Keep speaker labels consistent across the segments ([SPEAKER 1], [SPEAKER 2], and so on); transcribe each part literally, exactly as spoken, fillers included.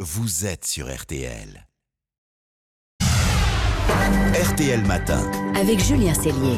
[SPEAKER 1] vous êtes sur R T L. R T L Matin.
[SPEAKER 2] Avec Julien Cellier.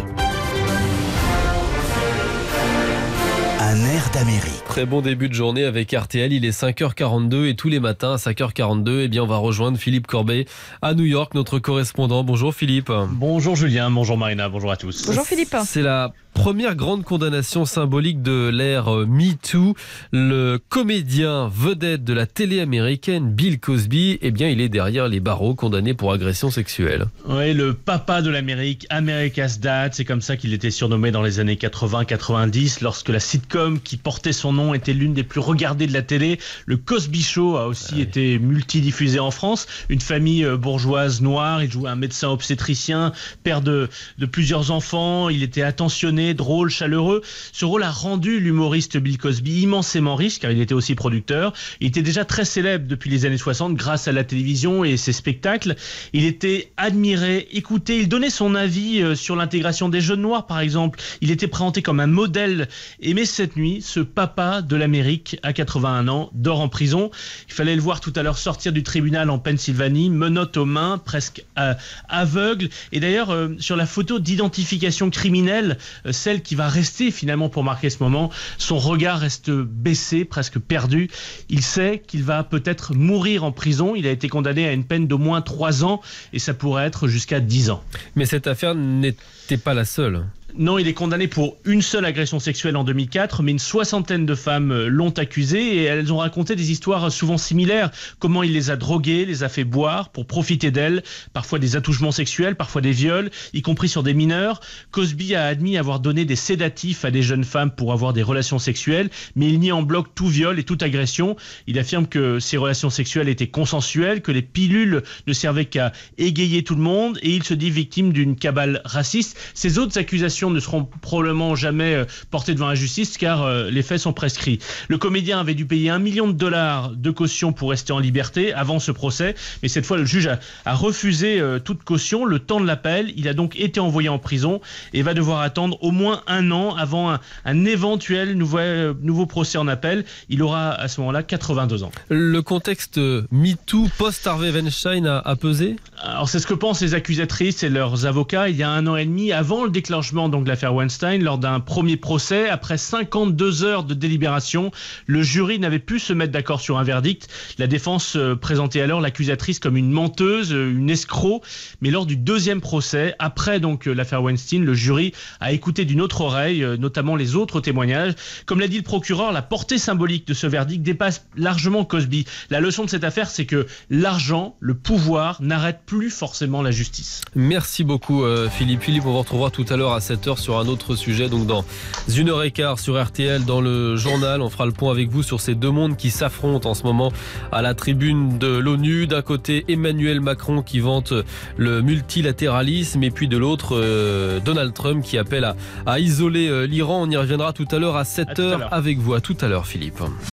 [SPEAKER 1] Un air d'Amérique.
[SPEAKER 3] Très bon début de journée avec R T L, il est cinq heures quarante-deux et tous les matins à cinq heures quarante-deux, eh bien on va rejoindre Philippe Corbet à New York, notre correspondant. Bonjour Philippe.
[SPEAKER 4] Bonjour Julien, bonjour Marina, bonjour à tous.
[SPEAKER 2] Bonjour Philippe.
[SPEAKER 3] C'est la première grande condamnation symbolique de l'ère MeToo. Le comédien vedette de la télé américaine Bill Cosby, eh bien il est derrière les barreaux, condamné pour agression sexuelle.
[SPEAKER 4] Oui, le papa de l'Amérique, America's Dad, c'est comme ça qu'il était surnommé dans les années quatre-vingts quatre-vingt-dix, lorsque la sitcom qui portait son nom était l'une des plus regardées de la télé. Le Cosby Show a aussi ouais. été multidiffusé en France. Une famille bourgeoise noire, il jouait un médecin obstétricien, père de, de plusieurs enfants, il était attentionné, drôle, chaleureux. Ce rôle a rendu l'humoriste Bill Cosby immensément riche, car il était aussi producteur. Il était déjà très célèbre depuis les années soixante grâce à la télévision et ses spectacles. Il était admiré, écouté, il donnait son avis sur l'intégration des jeunes noirs, par exemple. Il était présenté comme un modèle. Et mais cette nuit, ce papa de l'Amérique, à quatre-vingt-un ans, dort en prison. Il fallait le voir tout à l'heure sortir du tribunal en Pennsylvanie, menottes aux mains, presque euh, aveugle. Et d'ailleurs, euh, sur la photo d'identification criminelle, euh, celle qui va rester finalement pour marquer ce moment, son regard reste baissé, presque perdu. Il sait qu'il va peut-être mourir en prison. Il a été condamné à une peine d'au moins trois ans et ça pourrait être jusqu'à dix ans.
[SPEAKER 3] Mais cette affaire n'était pas la seule.
[SPEAKER 4] Non, il est condamné pour une seule agression sexuelle en deux mille quatre, mais une soixantaine de femmes l'ont accusé et elles ont raconté des histoires souvent similaires. Comment il les a droguées, les a fait boire pour profiter d'elles, parfois des attouchements sexuels, parfois des viols, y compris sur des mineurs. Cosby a admis avoir donné des sédatifs à des jeunes femmes pour avoir des relations sexuelles, mais il nie en bloc tout viol et toute agression. Il affirme que ces relations sexuelles étaient consensuelles, que les pilules ne servaient qu'à égayer tout le monde et il se dit victime d'une cabale raciste. Ces autres accusations ne seront probablement jamais portés devant la justice car euh, les faits sont prescrits. Le comédien avait dû payer un million de dollars de caution pour rester en liberté avant ce procès, mais cette fois le juge a, a refusé euh, toute caution le temps de l'appel. Il a donc été envoyé en prison et va devoir attendre au moins un an avant un, un éventuel nouveau, euh, nouveau procès en appel. Il aura à ce moment-là quatre-vingt-deux ans.
[SPEAKER 3] Le contexte MeToo post-Harvey Weinstein a, a pesé ?
[SPEAKER 4] Alors c'est ce que pensent les accusatrices et leurs avocats. Il y a un an et demi, avant le déclenchement donc de l'affaire Weinstein, lors d'un premier procès, après cinquante-deux heures de délibération, le jury n'avait pu se mettre d'accord sur un verdict. La défense euh, présentait alors l'accusatrice comme une menteuse, une escroc. Mais lors du deuxième procès, après donc euh, l'affaire Weinstein, le jury a écouté d'une autre oreille, euh, notamment les autres témoignages. Comme l'a dit le procureur, la portée symbolique de ce verdict dépasse largement Cosby. La leçon de cette affaire, c'est que l'argent, le pouvoir, n'arrête plus forcément la justice.
[SPEAKER 3] Merci beaucoup euh, Philippe. Philippe, on vous retrouvera tout à l'heure à sept heures sur un autre sujet, donc dans une heure et quart sur R T L, dans le journal, on fera le point avec vous sur ces deux mondes qui s'affrontent en ce moment à la tribune de l'ONU. D'un côté, Emmanuel Macron qui vante le multilatéralisme et puis de l'autre, euh, Donald Trump qui appelle à, à isoler euh, l'Iran. On y reviendra tout à l'heure à sept heures avec vous. À tout à l'heure Philippe.